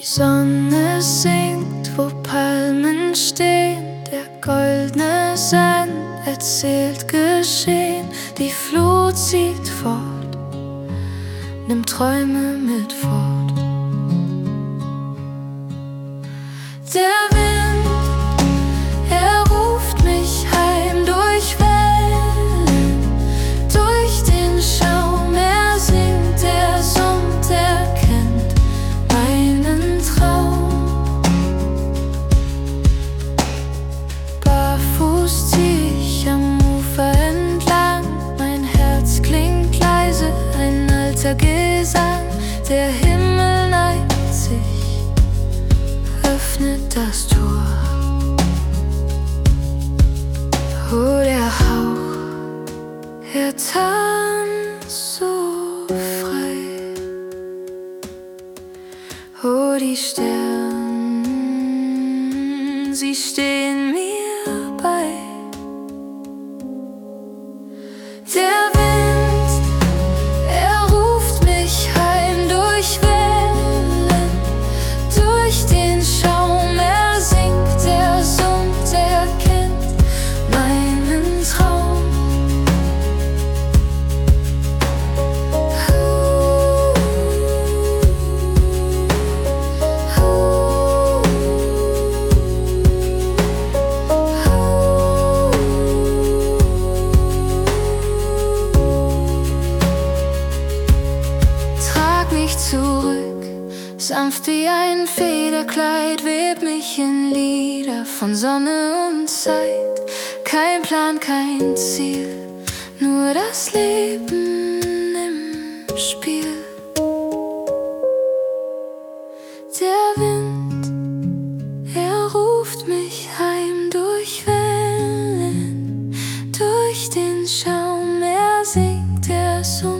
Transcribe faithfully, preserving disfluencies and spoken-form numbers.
Die Sonne sinkt, wo Palmen stehen, der goldene Sand erzählt Geschehen. Die Flut zieht fort, nimmt Träume mit fort. Der Wind, er ruft mich heim durch Wellen, durch den Schaum, er singt, er summt, er kennt meinen Traum. Barfuß zieh ich am Ufer entlang, mein Herz klingt leise, ein alter Gesang. Der Himmel neigt sich, öffnet das Tor. Oh, der Hauch, er tanzt so frei. Oh, die Sterne, sie stehen mir bei. Der Wind, er ruft mich heim durch Wellen, durch den Schaum, er singt, er summt, er kennt meinen Traum. Trag mich zurück, sanft wie ein Federkleid, web mich in Lieder von Sonne und Zeit. Kein Plan, kein Ziel, nur das Leben im Spiel. Der Wind, er ruft mich heim durch Wellen, durch den Schaum, er singt, er summt.